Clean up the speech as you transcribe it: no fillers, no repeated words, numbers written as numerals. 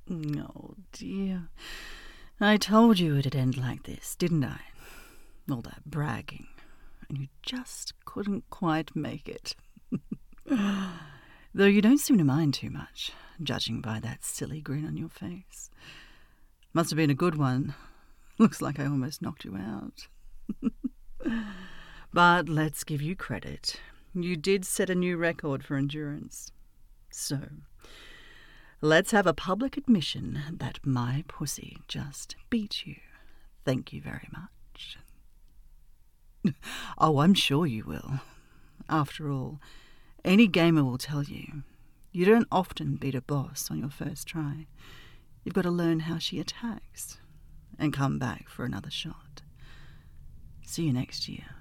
Oh, dear. I told you it'd end like this, didn't I? All that bragging, and you just couldn't quite make it. Though you don't seem to mind too much, judging by that silly grin on your face. Must have been a good one. Looks like I almost knocked you out. But let's give you credit. You did set a new record for endurance. So, let's have a public admission that my pussy just beat you. Thank you very much. Oh, I'm sure you will. After all, any gamer will tell you, you don't often beat a boss on your first try. You've got to learn how she attacks and come back for another shot. See you next year.